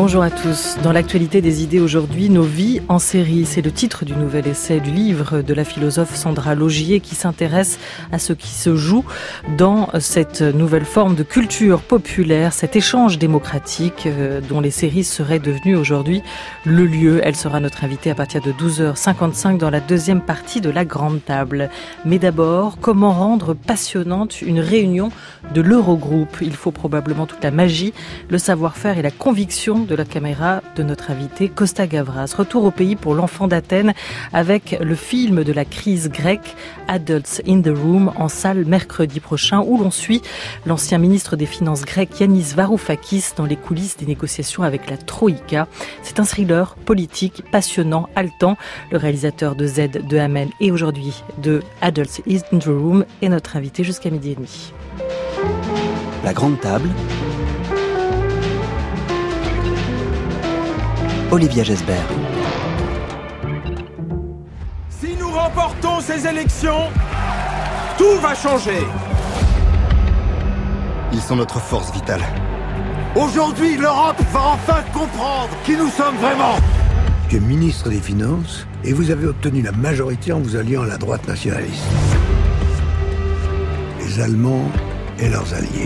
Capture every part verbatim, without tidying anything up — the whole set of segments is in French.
Bonjour à tous. Dans l'actualité des idées aujourd'hui, nos vies en série. C'est le titre du nouvel essai du livre de la philosophe Sandra Laugier qui s'intéresse à ce qui se joue dans cette nouvelle forme de culture populaire, cet échange démocratique dont les séries seraient devenues aujourd'hui le lieu. Elle sera notre invitée à partir de douze heures cinquante-cinq dans la deuxième partie de la Grande Table. Mais d'abord, comment rendre passionnante une réunion de l'Eurogroupe ? Il faut probablement toute la magie, le savoir-faire et la conviction de la caméra de notre invité Costa Gavras. Retour au pays pour l'enfant d'Athènes avec le film de la crise grecque Adults in the Room en salle mercredi prochain où l'on suit l'ancien ministre des Finances grec Yanis Varoufakis dans les coulisses des négociations avec la Troïka. C'est un thriller politique passionnant, haletant. Le réalisateur de Z, de Amen et aujourd'hui de Adults in the Room est notre invité jusqu'à midi et demi. La Grande Table. Olivia Gesbert. Si nous remportons ces élections, tout va changer. Ils sont notre force vitale. Aujourd'hui, l'Europe va enfin comprendre qui nous sommes vraiment. Tu es ministre des Finances et vous avez obtenu la majorité en vous alliant à la droite nationaliste. Les Allemands et leurs alliés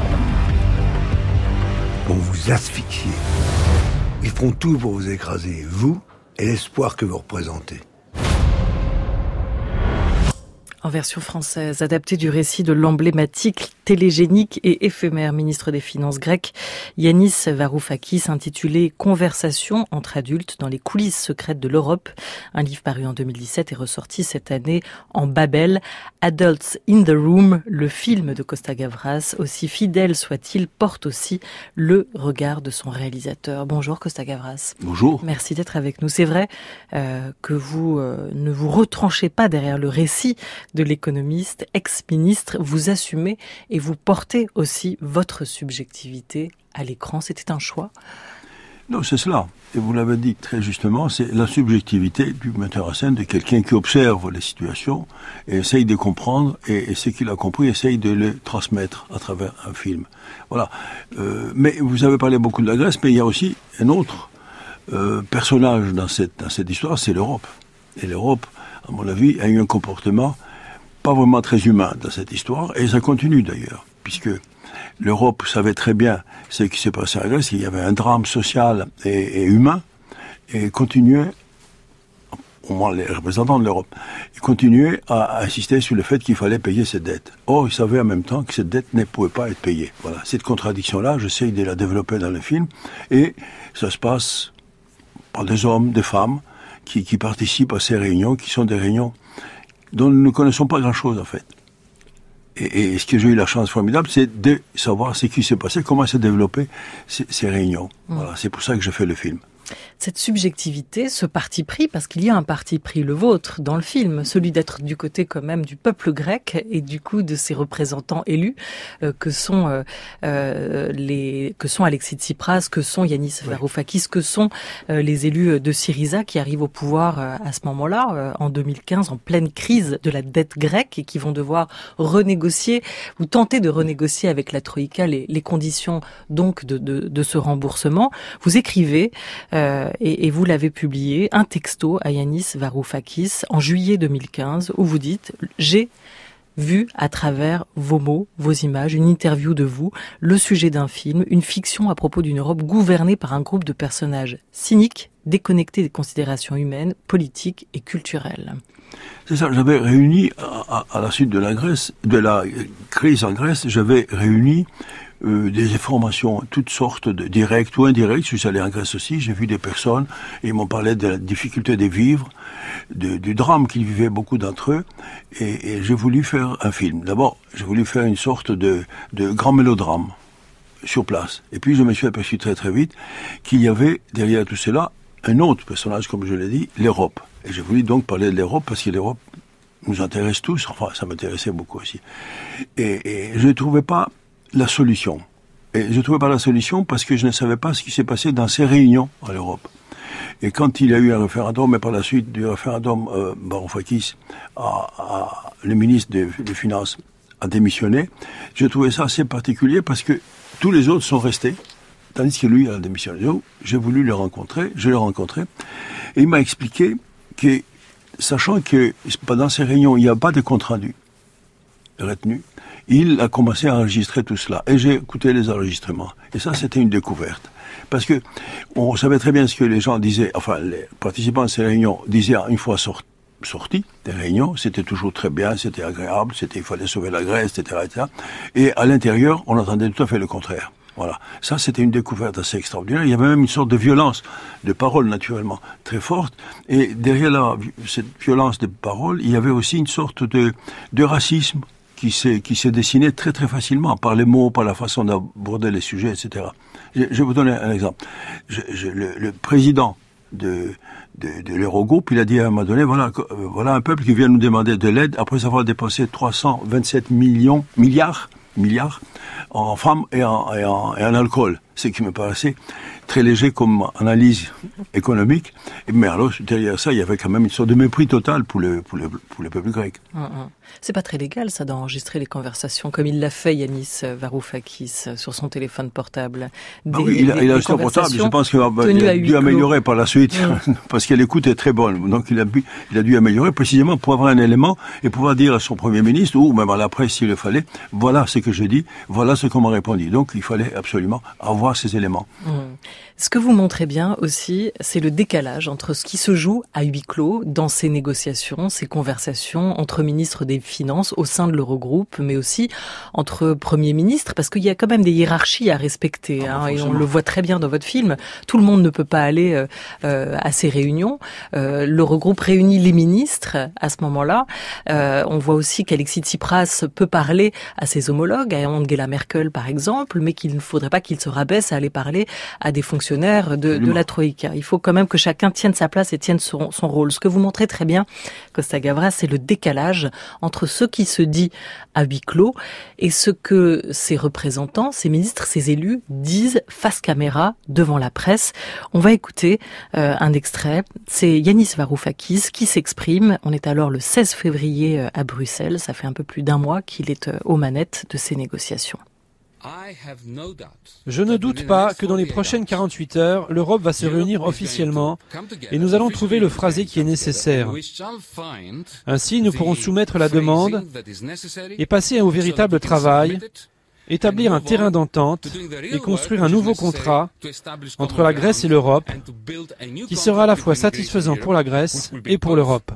vont vous asphyxier. Ils feront tout pour vous écraser, vous et l'espoir que vous représentez. En version française, adaptée du récit de l'emblématique, télégénique et éphémère ministre des Finances grec, Yanis Varoufakis, intitulé « Conversation entre adultes dans les coulisses secrètes de l'Europe ». Un livre paru en deux mille dix-sept et ressorti cette année en Babel. Adults in the Room, le film de Costa Gavras, aussi fidèle soit-il, porte aussi le regard de son réalisateur. Bonjour Costa Gavras. Bonjour. Merci d'être avec nous. C'est vrai euh, que vous euh, ne vous retranchez pas derrière le récit de l'économiste, ex-ministre, vous assumez et vous portez aussi votre subjectivité à l'écran. C'était un choix ? Non, c'est cela. Et vous l'avez dit très justement, c'est la subjectivité du metteur en scène, de quelqu'un qui observe les situations et essaye de comprendre, et, et ce qu'il a compris, essaye de le transmettre à travers un film. Voilà. Euh, mais vous avez parlé beaucoup de la Grèce, mais il y a aussi un autre euh, personnage dans cette, dans cette histoire, c'est l'Europe. Et l'Europe, à mon avis, a eu un comportement pas vraiment très humain dans cette histoire, et ça continue d'ailleurs, puisque l'Europe savait très bien ce qui s'est passé en Grèce, il y avait un drame social et, et humain, et continuait, au moins les représentants de l'Europe, ils continuaient à insister sur le fait qu'il fallait payer cette dette. Or, ils savaient en même temps que cette dette ne pouvait pas être payée. Voilà, cette contradiction-là, j'essaye de la développer dans le film, et ça se passe par des hommes, des femmes, qui, qui participent à ces réunions, qui sont des réunions dont nous ne connaissons pas grand-chose, en fait. Et, et ce que j'ai eu la chance formidable, c'est de savoir ce qui s'est passé, comment s'est développé ces, ces réunions. Mmh. Voilà, c'est pour ça que je fais le film. Cette subjectivité, ce parti pris, parce qu'il y a un parti pris, le vôtre, dans le film, celui d'être du côté quand même du peuple grec et du coup de ses représentants élus, euh, que sont euh, euh, les, que sont Alexis Tsipras, que sont Yanis oui. Varoufakis, que sont euh, les élus de Syriza qui arrivent au pouvoir euh, à ce moment-là, euh, en deux mille quinze, en pleine crise de la dette grecque et qui vont devoir renégocier ou tenter de renégocier avec la Troïka les, les conditions donc de, de, de ce remboursement. Vous écrivez euh, Et, et vous l'avez publié, un texto à Yanis Varoufakis en juillet deux mille quinze où vous dites « J'ai vu à travers vos mots, vos images, une interview de vous, le sujet d'un film, une fiction à propos d'une Europe gouvernée par un groupe de personnages cyniques, déconnectés des considérations humaines, politiques et culturelles. » C'est ça, j'avais réuni, à, à, à la suite de la Grèce, de la crise en Grèce, j'avais réuni Euh, des informations, toutes sortes de directes ou indirectes. Je suis allé en Grèce aussi, j'ai vu des personnes et ils m'ont parlé de la difficulté de vivre, de, du drame qu'ils vivaient beaucoup d'entre eux, et, et j'ai voulu faire un film. D'abord, j'ai voulu faire une sorte de, de grand mélodrame sur place. Et puis je me suis aperçu très très vite qu'il y avait derrière tout cela un autre personnage, comme je l'ai dit, l'Europe. Et j'ai voulu donc parler de l'Europe parce que l'Europe nous intéresse tous, enfin ça m'intéressait beaucoup aussi. Et, et je ne trouvais pas la solution. Et je ne trouvais pas la solution parce que je ne savais pas ce qui s'est passé dans ces réunions à l'Europe. Et quand il y a eu un référendum, et par la suite du référendum, euh, Varoufakis, a, a, le ministre des, des Finances, a démissionné, je trouvais ça assez particulier parce que tous les autres sont restés tandis que lui, il a démissionné. Donc, j'ai voulu le rencontrer, je l'ai rencontré, et il m'a expliqué que, sachant que pendant ces réunions, il n'y a pas de compte rendu retenu, il a commencé à enregistrer tout cela. Et j'ai écouté les enregistrements. Et ça, c'était une découverte. Parce que on savait très bien ce que les gens disaient, enfin, les participants de ces réunions disaient une fois sortis, sortis des réunions, c'était toujours très bien, c'était agréable, c'était, il fallait sauver la Grèce, et cetera, et cetera. Et à l'intérieur, on entendait tout à fait le contraire. Voilà. Ça, c'était une découverte assez extraordinaire. Il y avait même une sorte de violence de parole, naturellement, très forte. Et derrière la, cette violence de parole, il y avait aussi une sorte de, de racisme qui s'est, qui s'est dessiné très très facilement, par les mots, par la façon d'aborder les sujets, et cetera. Je, je vais vous donner un exemple. Je, je, le, le président de, de, de l'Eurogroupe, il a dit à un moment donné, voilà, euh, voilà un peuple qui vient nous demander de l'aide après avoir dépensé trois cent vingt-sept millions, milliards, milliards, en femmes et en, et en, et en alcool. Ce qui me paraissait très léger comme analyse économique. Mais alors, derrière ça, il y avait quand même une sorte de mépris total pour le, pour le, pour le peuple grec. Hum, hum. C'est pas très légal, ça, d'enregistrer les conversations, comme il l'a fait, Yanis Varoufakis, sur son téléphone portable. Des, ah oui, il a, des, il a des son portable, je pense qu'il a, il a dû améliorer par la suite, mmh. parce que l'écoute est très bonne. Donc il a, il a dû améliorer précisément pour avoir un élément et pouvoir dire à son Premier ministre, ou même à la presse s'il le fallait, voilà ce que j'ai dit, voilà ce qu'on m'a répondu. Donc il fallait absolument avoir ces éléments. Mmh. Ce que vous montrez bien aussi, c'est le décalage entre ce qui se joue à huis clos dans ces négociations, ces conversations entre ministres des Finances au sein de l'Eurogroupe, mais aussi entre premiers ministres, parce qu'il y a quand même des hiérarchies à respecter, ah, hein, et on le voit très bien dans votre film. Tout le monde ne peut pas aller euh, euh, à ces réunions. Euh, L'Eurogroupe réunit les ministres à ce moment-là. Euh, on voit aussi qu'Alexis Tsipras peut parler à ses homologues, à Angela Merkel par exemple, mais qu'il ne faudrait pas qu'il se rabaisse à aller parler à des fonctionnaires de, de la Troïka. Il faut quand même que chacun tienne sa place et tienne son, son rôle. Ce que vous montrez très bien, Costa Gavras, c'est le décalage entre ce qui se dit à huis clos et ce que ces représentants, ces ministres, ces élus disent face caméra devant la presse. On va écouter euh, un extrait. C'est Yanis Varoufakis qui s'exprime. On est alors le seize février à Bruxelles. Ça fait un peu plus d'un mois qu'il est aux manettes de ces négociations. Je ne doute pas que dans les prochaines quarante-huit heures, l'Europe va se réunir officiellement et nous allons trouver le phrasé qui est nécessaire. Ainsi, nous pourrons soumettre la demande et passer au véritable travail, établir un terrain d'entente et construire un nouveau contrat entre la Grèce et l'Europe qui sera à la fois satisfaisant pour la Grèce et pour l'Europe.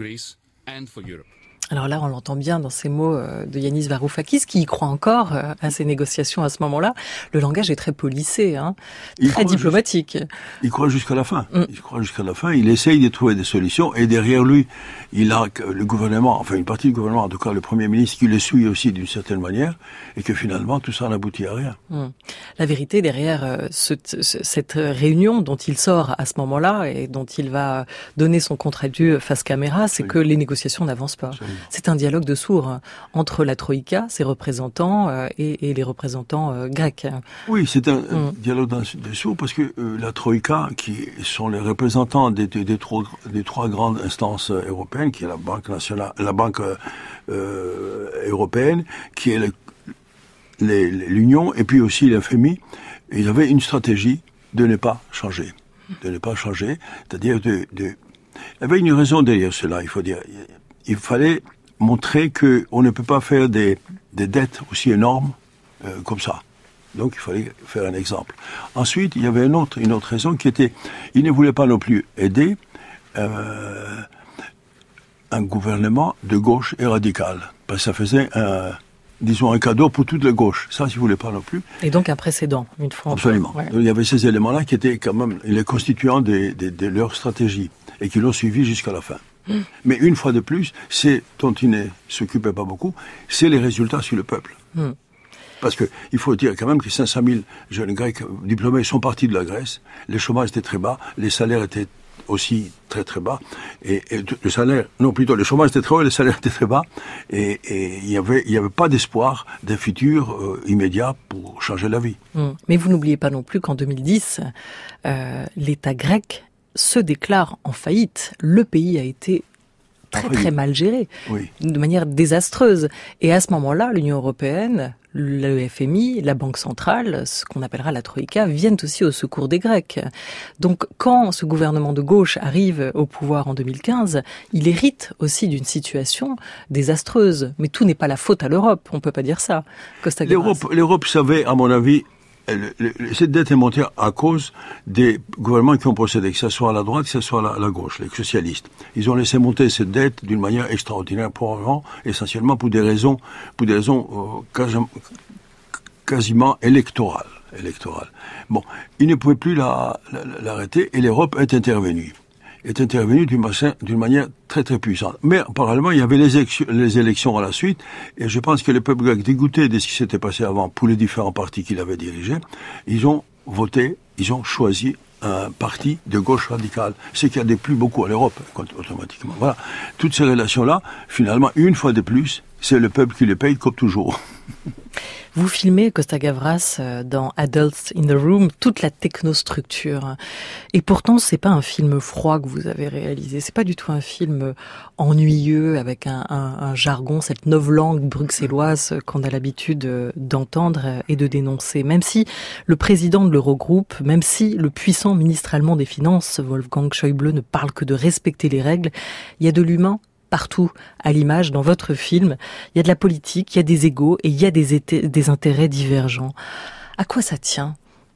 Alors là, on l'entend bien dans ces mots de Yanis Varoufakis, qui y croit encore à ces négociations à ce moment-là. Le langage est très policé, hein, très diplomatique. Jusqu'... Il croit jusqu'à la fin. Mm. Il croit jusqu'à la fin. Il essaye de trouver des solutions. Et derrière lui, il a le gouvernement, enfin une partie du gouvernement, en tout cas le Premier ministre, qui le suit aussi d'une certaine manière, et que finalement, tout ça n'aboutit à rien. Mm. La vérité derrière ce, ce, cette réunion dont il sort à ce moment-là et dont il va donner son compte rendu face caméra, c'est oui. que les négociations n'avancent pas. Absolument. C'est un dialogue de sourds entre la Troïka, ses représentants, euh, et, et les représentants euh, grecs. Oui, c'est un mm. dialogue de sourds parce que euh, la Troïka, qui sont les représentants des, des, des, trois, des trois grandes instances européennes, qui est la Banque nationale, la Banque euh, européenne, qui est le, les, l'Union, et puis aussi l'F M I, ils avaient une stratégie de ne pas changer, de ne pas changer, c'est-à-dire de, de, il y avait une raison derrière cela, il faut dire. Il fallait montrer que on ne peut pas faire des, des dettes aussi énormes euh, comme ça. Donc il fallait faire un exemple. Ensuite, il y avait une autre, une autre raison qui était, il ne voulait pas non plus aider euh, un gouvernement de gauche et radical, parce que ça faisait un, disons un cadeau pour toute la gauche. Ça, il ne voulait pas non plus. Et donc un précédent, une fois. Absolument. Ouais. Donc, il y avait ces éléments-là qui étaient quand même les constituants de, de, de leur stratégie et qui l'ont suivi jusqu'à la fin. Mais une fois de plus, c'est dont il ne s'occupait pas beaucoup, c'est les résultats sur le peuple. Mm. Parce que il faut dire quand même que cinq cent mille jeunes Grecs diplômés sont partis de la Grèce, le chômage était très bas, les salaires étaient aussi très très bas, et, et le salaire, non plutôt le chômage était très haut, le salaire était très bas, et, et il y avait il y avait pas d'espoir d'un futur euh, immédiat pour changer la vie. Mm. Mais vous n'oubliez pas non plus qu'en deux mille dix, euh, l'État grec se déclare en faillite. Le pays a été très très mal géré, oui. de manière désastreuse. Et à ce moment-là, l'Union européenne, le F M I, la Banque centrale, ce qu'on appellera la Troïka, viennent aussi au secours des Grecs. Donc quand ce gouvernement de gauche arrive au pouvoir en deux mille quinze, il hérite aussi d'une situation désastreuse. Mais tout n'est pas la faute à l'Europe, on peut pas dire ça. Costa Gavras. L'Europe, l'Europe savait, à mon avis, Le, le, cette dette est montée à cause des gouvernements qui ont procédé, que ce soit à la droite, que ce soit à la, à la gauche, les socialistes. Ils ont laissé monter cette dette d'une manière extraordinaire, probablement, essentiellement pour des raisons, pour des raisons euh, quasiment, quasiment électorales, électorales. Bon, ils ne pouvaient plus la, la, l'arrêter et l'Europe est intervenue. est intervenu d'une manière, d'une manière très très puissante. Mais parallèlement, il y avait les élections, les élections à la suite, et je pense que le peuple grec, dégoûté de ce qui s'était passé avant pour les différents partis qu'il avait dirigés, ils ont voté, ils ont choisi un parti de gauche radicale, ce qui a déplu beaucoup à l'Europe, automatiquement. Voilà. Toutes ces relations-là, finalement, une fois de plus, c'est le peuple qui les paye comme toujours. Vous filmez, Costa Gavras, dans Adults in the Room, toute la technostructure. Et pourtant, c'est pas un film froid que vous avez réalisé. C'est pas du tout un film ennuyeux avec un, un, un jargon, cette novlangue bruxelloise qu'on a l'habitude d'entendre et de dénoncer. Même si le président de l'Eurogroupe, même si le puissant ministre allemand des Finances, Wolfgang Schäuble, ne parle que de respecter les règles, il y a de l'humain partout à l'image dans votre film. Il y a de la politique, il y a des égos et il y a des, été, des intérêts divergents. À quoi ça tient ?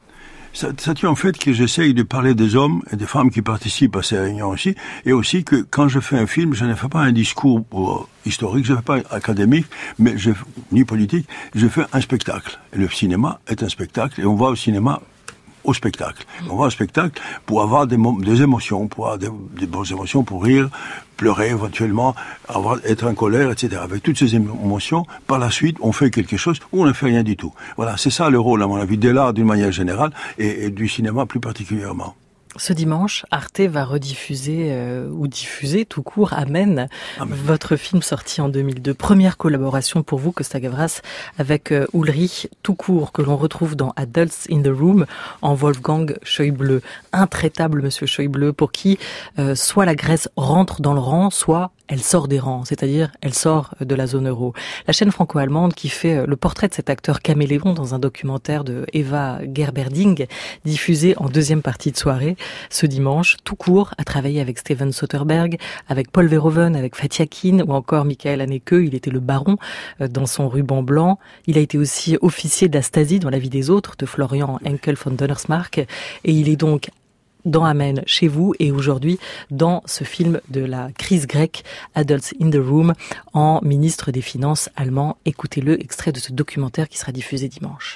Ça, ça tient en fait que j'essaye de parler des hommes et des femmes qui participent à ces réunions aussi, et aussi que quand je fais un film, je ne fais pas un discours euh, historique, je ne fais pas académique, mais je, ni politique, je fais un spectacle. Et le cinéma est un spectacle, et on va au cinéma au spectacle. On va au spectacle pour avoir des, des émotions, pour avoir des, des bonnes émotions, pour rire, pleurer éventuellement, avoir, être en colère, et cetera. Avec toutes ces émotions, par la suite, on fait quelque chose ou on ne fait rien du tout. Voilà, c'est ça le rôle, à mon avis, de l'art d'une manière générale et, et du cinéma plus particulièrement. Ce dimanche, Arte va rediffuser euh, ou diffuser tout court Amen, Amen, votre film sorti en deux mille deux. Première collaboration pour vous, Costa Gavras, avec euh, Ulrich tout court, que l'on retrouve dans Adults in the Room, en Wolfgang Schäuble. Intraitable Monsieur Schäuble, pour qui euh, soit la Grèce rentre dans le rang, soit elle sort des rangs, c'est-à-dire elle sort de la zone euro. La chaîne franco-allemande qui fait le portrait de cet acteur caméléon dans un documentaire de Eva Gerberding, diffusé en deuxième partie de soirée, ce dimanche, tout court, a travaillé avec Steven Soderbergh, avec Paul Verhoeven, avec Fatih Akin ou encore Michael Haneke. Il était le baron dans son ruban blanc. Il a été aussi officier de la Stasi dans La vie des autres de Florian Henkel von Donnersmarck. Et il est donc dans Amen chez vous et aujourd'hui dans ce film de la crise grecque, Adults in the Room, en ministre des Finances allemand. Écoutez-le, extrait de ce documentaire qui sera diffusé dimanche.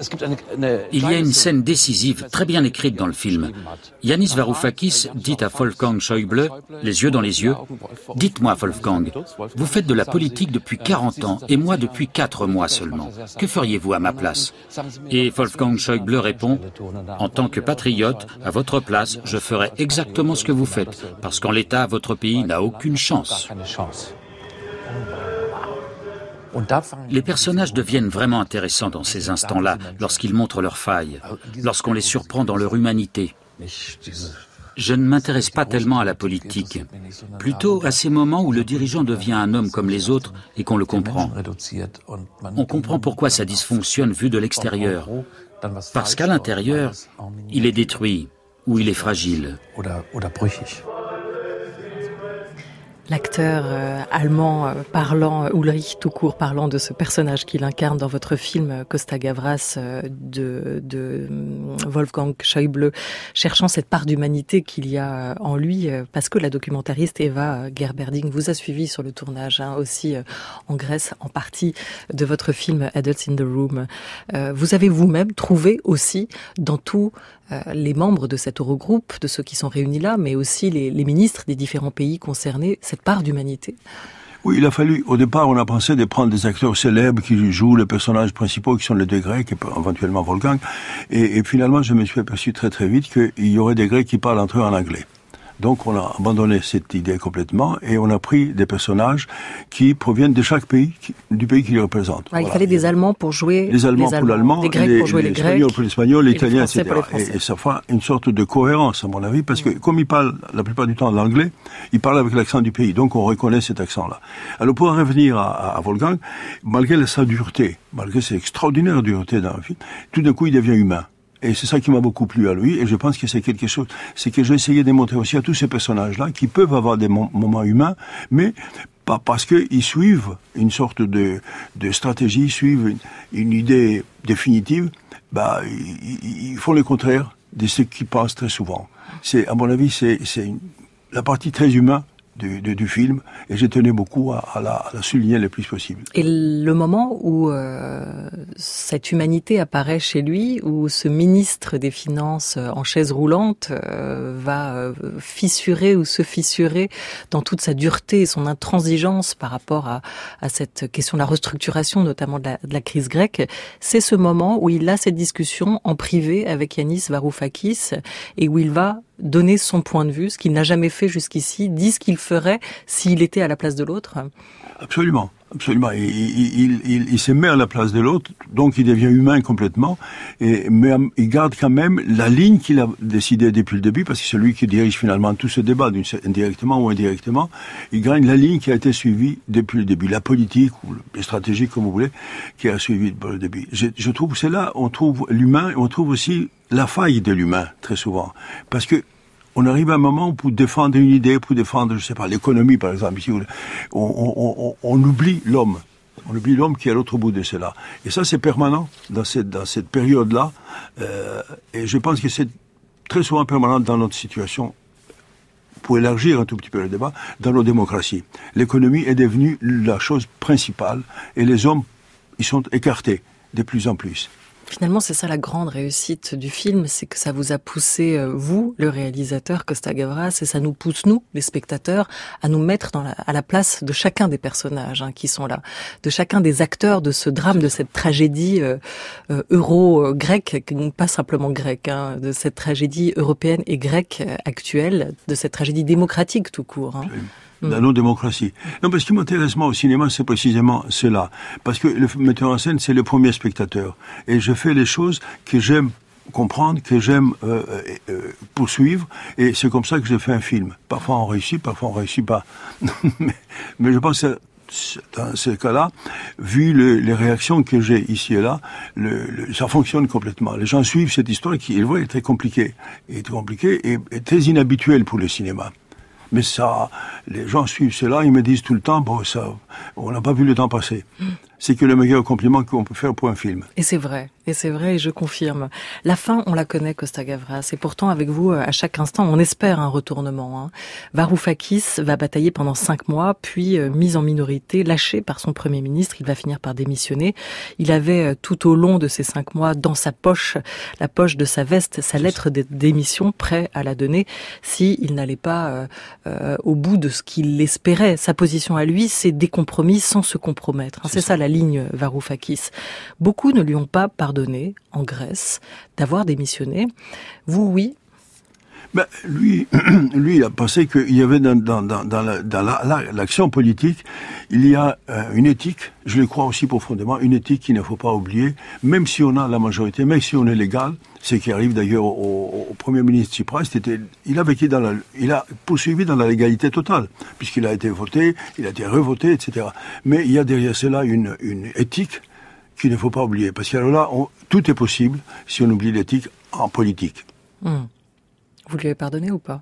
Il y a une scène décisive, très bien écrite dans le film. Yanis Varoufakis dit à Wolfgang Schäuble, les yeux dans les yeux, « Dites-moi, Wolfgang, vous faites de la politique depuis quarante ans et moi depuis quatre mois seulement. Que feriez-vous à ma place ?» Et Wolfgang Schäuble répond, « En tant que patriote, à votre place, je ferai exactement ce que vous faites, parce qu'en l'état, votre pays n'a aucune chance. » Les personnages deviennent vraiment intéressants dans ces instants-là, lorsqu'ils montrent leurs failles, lorsqu'on les surprend dans leur humanité. Je ne m'intéresse pas tellement à la politique, plutôt à ces moments où le dirigeant devient un homme comme les autres et qu'on le comprend. On comprend pourquoi ça dysfonctionne vu de l'extérieur, parce qu'à l'intérieur, il est détruit ou il est fragile. L'acteur euh, allemand euh, parlant, euh, Ulrich tout court, parlant de ce personnage qu'il incarne dans votre film euh, Costa Gavras euh, de, de euh, Wolfgang Schäuble, cherchant cette part d'humanité qu'il y a euh, en lui, euh, parce que la documentariste Eva Gerberding vous a suivi sur le tournage, hein, aussi euh, en Grèce, en partie de votre film Adults in the Room. Euh, vous avez vous-même trouvé aussi dans tous euh, les membres de cet Eurogroupe, de ceux qui sont réunis là, mais aussi les, les ministres des différents pays concernés, cette part d'humanité? Oui, il a fallu, au départ, on a pensé de prendre des acteurs célèbres qui jouent les personnages principaux, qui sont les deux Grecs, et éventuellement Wolfgang. Et, et finalement, je me suis aperçu très très vite qu'il y aurait des Grecs qui parlent entre eux en anglais. Donc on a abandonné cette idée complètement et on a pris des personnages qui proviennent de chaque pays, qui, du pays qui les représente. Ouais, voilà. Il fallait des Allemands pour jouer les Allemands, les pour l'allemand, des Grecs les, pour jouer les, les Espagnols Grecs, pour l'Espagnol, l'Italien, et cetera. Et, et ça fait une sorte de cohérence, à mon avis, parce que comme ils parlent la plupart du temps l'anglais, ils parlent avec l'accent du pays, donc on reconnaît cet accent-là. Alors pour en revenir à, à, à Wolfgang, malgré sa dureté, malgré cette extraordinaire dureté dans le film, tout d'un coup il devient humain. Et c'est ça qui m'a beaucoup plu à lui, et je pense que c'est quelque chose, c'est que j'ai essayé de montrer aussi à tous ces personnages-là qui peuvent avoir des mo- moments humains, mais pas parce qu'ils suivent une sorte de, de stratégie, suivent une, une idée définitive, bah, ils, ils font le contraire de ce qu'ils pensent très souvent. C'est, à mon avis, c'est, c'est une, la partie très humaine Du, du, du film, et j'ai tenu beaucoup à, à, la, à la souligner le plus possible. Et le moment où euh, cette humanité apparaît chez lui, où ce ministre des Finances en chaise roulante euh, va euh, fissurer ou se fissurer dans toute sa dureté et son intransigeance par rapport à, à cette question de la restructuration, notamment de la, de la crise grecque, c'est ce moment où il a cette discussion en privé avec Yanis Varoufakis et où il va donner son point de vue, ce qu'il n'a jamais fait jusqu'ici, dit ce qu'il ferait s'il était à la place de l'autre. Absolument, absolument. Il, il, il, il, il se met à la place de l'autre, donc il devient humain complètement, et, mais il garde quand même la ligne qu'il a décidée depuis le début, parce que c'est lui qui dirige finalement tout ce débat, indirectement ou indirectement. Il gagne la ligne qui a été suivie depuis le début, la politique ou les stratégies, comme vous voulez, qui a suivi depuis le début. Je, je trouve que c'est là, on trouve l'humain, on trouve aussi la faille de l'humain, très souvent. Parce que on arrive à un moment où pour défendre une idée, pour défendre, je sais pas, l'économie, par exemple, ici, on, on, on, on oublie l'homme. On oublie l'homme qui est à l'autre bout de cela. Et ça, c'est permanent dans cette, dans cette période-là. Euh, et je pense que c'est très souvent permanent dans notre situation, pour élargir un tout petit peu le débat, dans nos démocraties. L'économie est devenue la chose principale et les hommes, ils sont écartés de plus en plus. Finalement, c'est ça la grande réussite du film, c'est que ça vous a poussé, vous, le réalisateur Costa Gavras, et ça nous pousse, nous, les spectateurs, à nous mettre dans la, à la place de chacun des personnages hein, qui sont là, de chacun des acteurs de ce drame, de cette tragédie euh, euh, euro-grecque, pas simplement grecque, hein, de cette tragédie européenne et grecque actuelle, de cette tragédie démocratique tout court. Hein. Dans nos démocraties. Non, parce que ce qui m'intéresse moi au cinéma, c'est précisément cela. Parce que le metteur en scène, c'est le premier spectateur. Et je fais les choses que j'aime comprendre, que j'aime euh, euh, poursuivre. Et c'est comme ça que je fais un film. Parfois on réussit, parfois on réussit pas. mais, mais je pense que dans ce cas-là, vu le, les réactions que j'ai ici et là, le, le, ça fonctionne complètement. Les gens suivent cette histoire qui, est vrai, est très compliquée. Est très compliquée et est très inhabituelle pour le cinéma. Mais ça, les gens suivent cela, ils me disent tout le temps, bon, ça, on n'a pas vu le temps passer. Mmh. C'est que le meilleur compliment qu'on peut faire pour un film. Et c'est vrai, et c'est vrai, et je confirme. La fin, on la connaît, Costa Gavras, et pourtant, avec vous, à chaque instant, on espère un retournement. Hein. Varoufakis va batailler pendant cinq mois, puis, euh, mis en minorité, lâché par son Premier ministre, il va finir par démissionner. Il avait, euh, tout au long de ces cinq mois, dans sa poche, la poche de sa veste, sa lettre de démission, prêt à la donner, si il n'allait pas euh, euh, au bout de ce qu'il espérait. Sa position à lui, c'est des compromis sans se compromettre. Hein. C'est, c'est ça la ligne Varoufakis. Beaucoup ne lui ont pas pardonné, en Grèce, d'avoir démissionné. Vous, oui. Ben, lui, lui, il a pensé qu'il y avait dans, dans, dans, dans, la, dans la, la, l'action politique, il y a euh, une éthique, je le crois aussi profondément, une éthique qu'il ne faut pas oublier, même si on a la majorité, même si on est légal, ce qui arrive d'ailleurs au, au Premier ministre Tsipras, c'était, il a vécu dans la, il a poursuivi dans la légalité totale, puisqu'il a été voté, il a été revoté, et cetera. Mais il y a derrière cela une, une éthique qu'il ne faut pas oublier, parce que alors là, on, tout est possible si on oublie l'éthique en politique. Mmh. Vous lui avez pardonné ou pas ?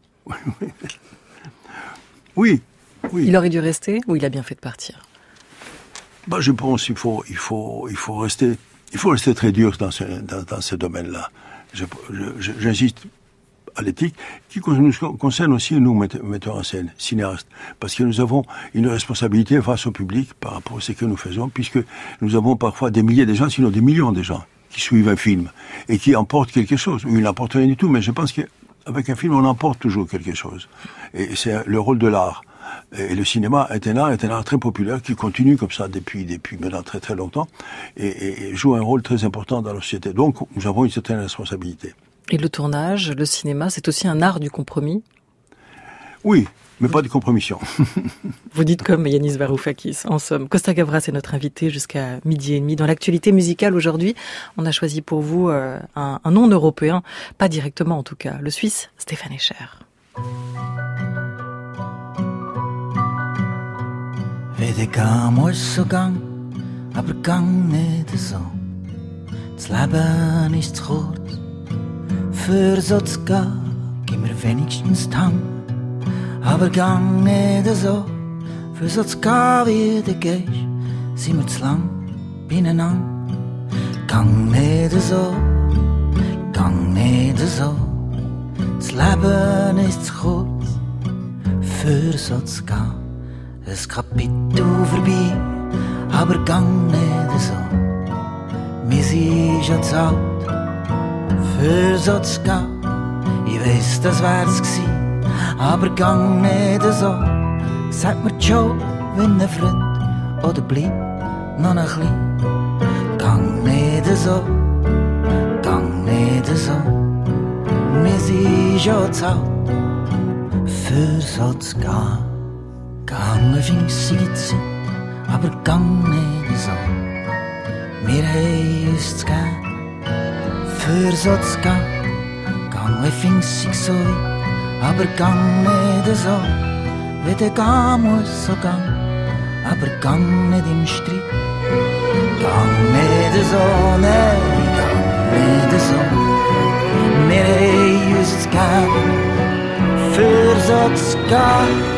Oui, oui. Il aurait dû rester ou il a bien fait de partir ? Bah, je pense qu'il faut, il faut, il faut rester, il faut rester très dur dans ce, dans, dans ce domaine-là. Je, je, j'insiste à l'éthique qui nous concerne aussi nous metteurs en scène, cinéastes, parce que nous avons une responsabilité face au public par rapport à ce que nous faisons, puisque nous avons parfois des milliers de gens, sinon des millions de gens qui suivent un film et qui emportent quelque chose, ou ils n'emportent rien du tout, mais je pense que avec un film, on emporte toujours quelque chose. Et c'est le rôle de l'art. Et le cinéma est un art, est un art très populaire qui continue comme ça depuis, depuis maintenant très très longtemps et, et, et joue un rôle très important dans la société. Donc, nous avons une certaine responsabilité. Et le tournage, le cinéma, c'est aussi un art du compromis ? Oui, mais pas de compromission. Vous dites comme Yanis Varoufakis, en somme. Costa Gavras est notre invité jusqu'à midi et demi. Dans l'actualité musicale aujourd'hui, on a choisi pour vous euh, un, un non européen, pas directement en tout cas, le Suisse Stéphane Escher. Weet ik aan moest zo gang, aber gang niet zo. Het Leben ist zu kurz, für so zu gehen, gib mir wenigstens die Hand. Aber gang nicht so, für so zu gehen wie du gehst, sind wir zu lang beieinander. Gang nicht so, gang nicht so, das Leben ist zu kurz, für so zu gehen. Ein Kapitel vorbei, aber gang nicht so. Wir sind schon zu alt, für so zu gehen. Ich weiss, das wär's gewesen, aber gang nicht so. Sag mir schon, wenn ein Freund, oder bleib noch ein bisschen. Gang nicht so, gang nicht so. Wir sind schon zu alt, für so zu gehen. Gang eine winzige Zeit, aber gang nicht so. Wir haben uns zu geben, für so zu gehen. Gang ein winzig so weit, aber gang nicht so. Wie der gehen muss, so gang, aber gang nicht im Streit. Gang nicht so, nein, gang nicht so. Wir haben uns zu geben, für so zu gehen.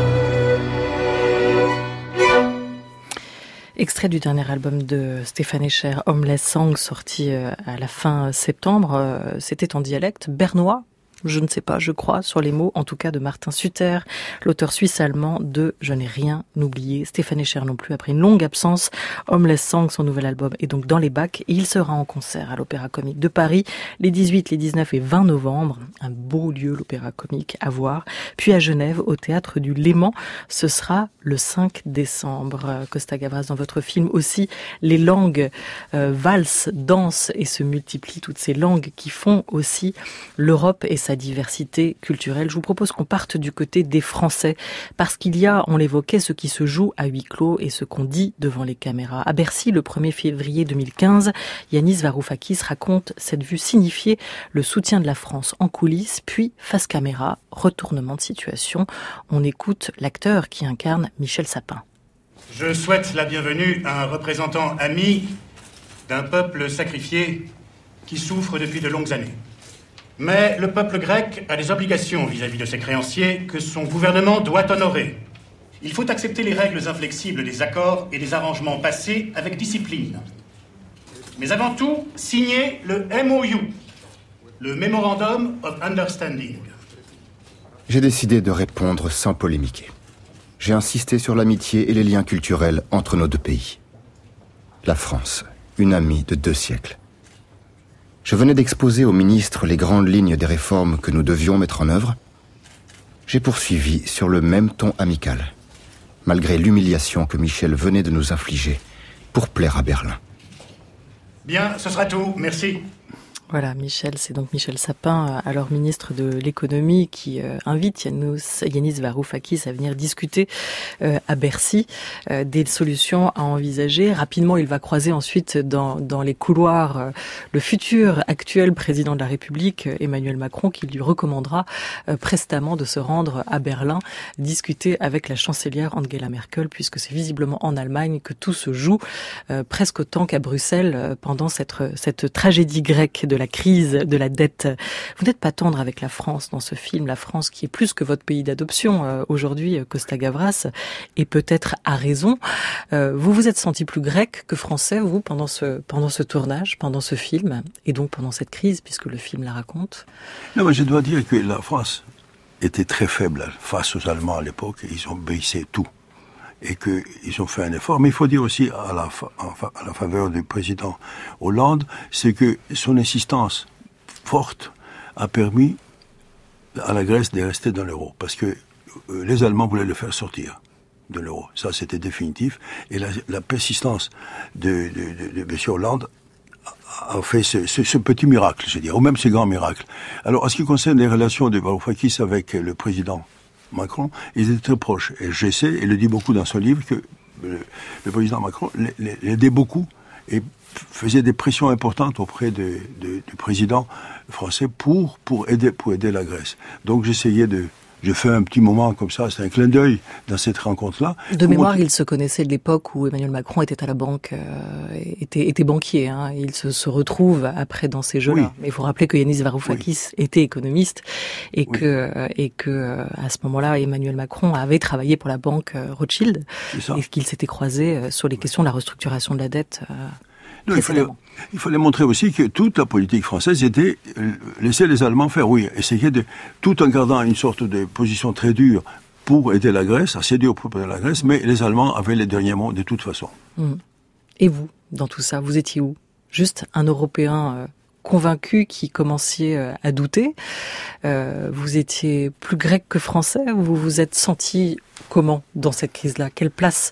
Extrait du dernier album de Stéphane Escher, Homeless Song, sorti à la fin septembre. C'était en dialecte bernois. Je ne sais pas, je crois, sur les mots, en tout cas de Martin Suter, l'auteur suisse-allemand de « Je n'ai rien oublié ». Stéphane Escher non plus, après une longue absence. Homeless Song, son nouvel album, est donc dans les bacs et il sera en concert à l'Opéra Comique de Paris les dix-huit, les dix-neuf et vingt novembre. Un beau lieu, l'Opéra Comique, à voir. Puis à Genève, au Théâtre du Léman, ce sera le cinq décembre. Costa Gavras, dans votre film aussi, les langues euh, valsent, dansent et se multiplient, toutes ces langues qui font aussi l'Europe et sa diversité culturelle. Je vous propose qu'on parte du côté des Français, parce qu'il y a, on l'évoquait, ce qui se joue à huis clos et ce qu'on dit devant les caméras. À Bercy, le premier février deux mille quinze, Yanis Varoufakis raconte cette vue signifier le soutien de la France en coulisses, puis face caméra, retournement de situation. On écoute l'acteur qui incarne Michel Sapin. Je souhaite la bienvenue à un représentant ami d'un peuple sacrifié qui souffre depuis de longues années. Mais le peuple grec a des obligations vis-à-vis de ses créanciers que son gouvernement doit honorer. Il faut accepter les règles inflexibles des accords et des arrangements passés avec discipline. Mais avant tout, signer le M O U, le Memorandum of Understanding. J'ai décidé de répondre sans polémiquer. J'ai insisté sur l'amitié et les liens culturels entre nos deux pays. La France, une amie de deux siècles. Je venais d'exposer au ministre les grandes lignes des réformes que nous devions mettre en œuvre. J'ai poursuivi sur le même ton amical, malgré l'humiliation que Michel venait de nous infliger pour plaire à Berlin. Bien, ce sera tout. Merci. Voilà, Michel, c'est donc Michel Sapin, alors ministre de l'économie, qui euh, invite Yanis, Yanis Varoufakis à venir discuter euh, à Bercy euh, des solutions à envisager. Rapidement, il va croiser ensuite dans, dans les couloirs euh, le futur actuel président de la République, Emmanuel Macron, qui lui recommandera euh, prestamment de se rendre à Berlin, discuter avec la chancelière Angela Merkel, puisque c'est visiblement en Allemagne que tout se joue, euh, presque autant qu'à Bruxelles euh, pendant cette, cette tragédie grecque de la crise de la dette. Vous n'êtes pas tendre avec la France dans ce film, la France qui est plus que votre pays d'adoption euh, aujourd'hui, Costa Gavras, et peut-être à raison. Euh, vous vous êtes senti plus grec que français, vous, pendant ce, pendant ce tournage, pendant ce film, et donc pendant cette crise, puisque le film la raconte? Non, mais je dois dire que la France était très faible face aux Allemands à l'époque, et ils ont baissé tout. Et qu'ils ont fait un effort. Mais il faut dire aussi, à la, à la faveur du président Hollande, c'est que son insistance forte a permis à la Grèce de rester dans l'euro. Parce que les Allemands voulaient le faire sortir de l'euro. Ça, c'était définitif. Et la, la persistance de, de, de, de M. Hollande a fait ce, ce, ce petit miracle, je veux dire, ou même ce grand miracle. Alors, en ce qui concerne les relations de Varoufakis avec le président Macron, ils étaient très proches. Et j'essaie, et le dit beaucoup dans son livre, que le, le président Macron l'aidait beaucoup et faisait des pressions importantes auprès de, de, du président français pour, pour, aider, pour aider la Grèce. Donc j'essayais de... J'ai fait un petit moment comme ça, c'est un clin d'œil dans cette rencontre-là. De mémoire, montrer... ils se connaissaient de l'époque où Emmanuel Macron était à la banque, euh, était, était banquier. Hein. Ils se, se retrouvent après dans ces jeux-là. Oui. Mais il faut rappeler que Yanis Varoufakis oui. était économiste et oui. que euh, et que euh, à ce moment-là, Emmanuel Macron avait travaillé pour la banque euh, Rothschild et qu'ils s'étaient croisés euh, sur les questions de la restructuration de la dette. Euh, Non, il, fallait, il fallait montrer aussi que toute la politique française était euh, laisser les Allemands faire, oui, essayer de, tout en gardant une sorte de position très dure pour aider la Grèce, assez dure pour aider la Grèce, mais les Allemands avaient les derniers mots de toute façon. Mmh. Et vous, dans tout ça, vous étiez où? Juste un Européen euh, convaincu qui commenciez euh, à douter. Euh, vous étiez plus grec que français. Vous vous êtes senti comment dans cette crise-là? Quelle place?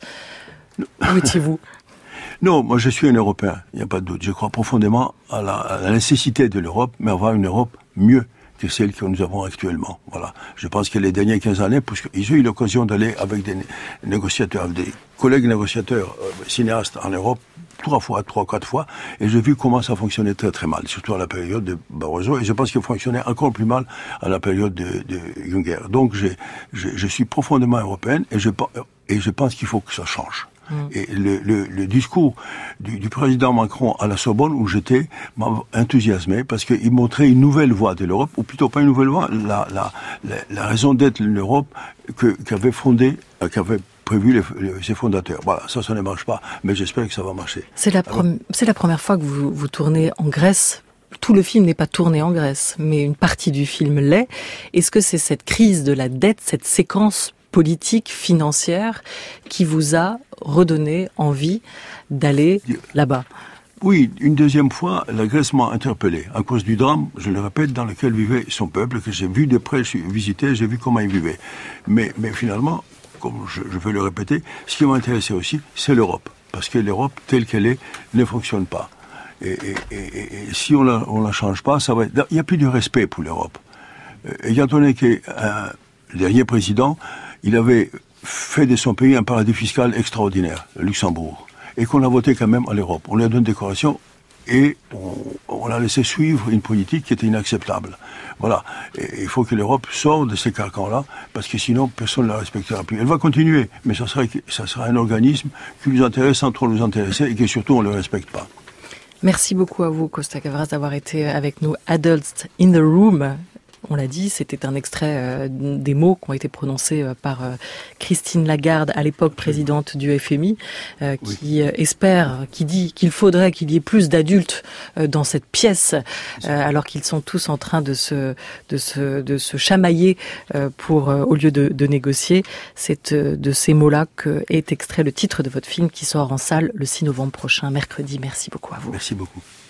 Où étiez-vous? Non, moi je suis un Européen, il n'y a pas de doute. Je crois profondément à la, à la nécessité de l'Europe, mais avoir une Europe mieux que celle que nous avons actuellement. Voilà. Je pense que les dernières quinze années, puisqu'ils ont eu l'occasion d'aller avec des négociateurs, des collègues négociateurs, euh, cinéastes en Europe, trois fois, trois, quatre fois, et j'ai vu comment ça fonctionnait très très mal, surtout à la période de Barroso, et je pense qu'il fonctionnait encore plus mal à la période de, de Juncker. Donc j'ai, je, je suis profondément européenne, et je, et je pense qu'il faut que ça change. Et le, le, le discours du, du président Macron à la Sorbonne, où j'étais, m'a enthousiasmé, parce qu'il montrait une nouvelle voie de l'Europe, ou plutôt pas une nouvelle voie, la, la, la, la raison d'être de l'Europe que, qu'avait fondé, euh, qu'avait prévu les, les, ses fondateurs. Voilà, ça, ça ne marche pas, mais j'espère que ça va marcher. C'est la, Alors, prom- c'est la première fois que vous, vous tournez en Grèce. Tout le film n'est pas tourné en Grèce, mais une partie du film l'est. Est-ce que c'est cette crise de la dette, cette séquence politique, financière, qui vous a redonné envie d'aller là-bas? Oui, une deuxième fois, la Grèce m'a interpellé, à cause du drame, je le répète, dans lequel vivait son peuple, que j'ai vu de près, j'ai visité, j'ai vu comment il vivait. Mais, mais finalement, comme je, je vais le répéter, ce qui m'a intéressé aussi, c'est l'Europe. Parce que l'Europe, telle qu'elle est, ne fonctionne pas. Et, et, et, et si on la, on la change pas, ça va être... Il n'y a plus de respect pour l'Europe. Ayant donné que euh, le dernier président, il avait fait de son pays un paradis fiscal extraordinaire, le Luxembourg, et qu'on a voté quand même à l'Europe. On lui a donné une décoration et on, on a laissé suivre une politique qui était inacceptable. Voilà. Et il faut que l'Europe sorte de ces carcans-là, parce que sinon personne ne la respectera plus. Elle va continuer, mais ça sera, ça sera un organisme qui nous intéresse sans trop nous intéresser et que surtout on ne le respecte pas. Merci beaucoup à vous, Costa Gavras, d'avoir été avec nous. Adults in the Room. On l'a dit, c'était un extrait euh, des mots qui ont été prononcés euh, par euh, Christine Lagarde, à l'époque présidente du F M I, euh, qui oui. euh, espère, qui dit qu'il faudrait qu'il y ait plus d'adultes euh, dans cette pièce, euh, alors qu'ils sont tous en train de se, de se, de se chamailler euh, pour, euh, au lieu de, de négocier. C'est euh, de ces mots-là que est extrait le titre de votre film qui sort en salle le six novembre prochain, mercredi. Merci beaucoup à vous. Merci beaucoup.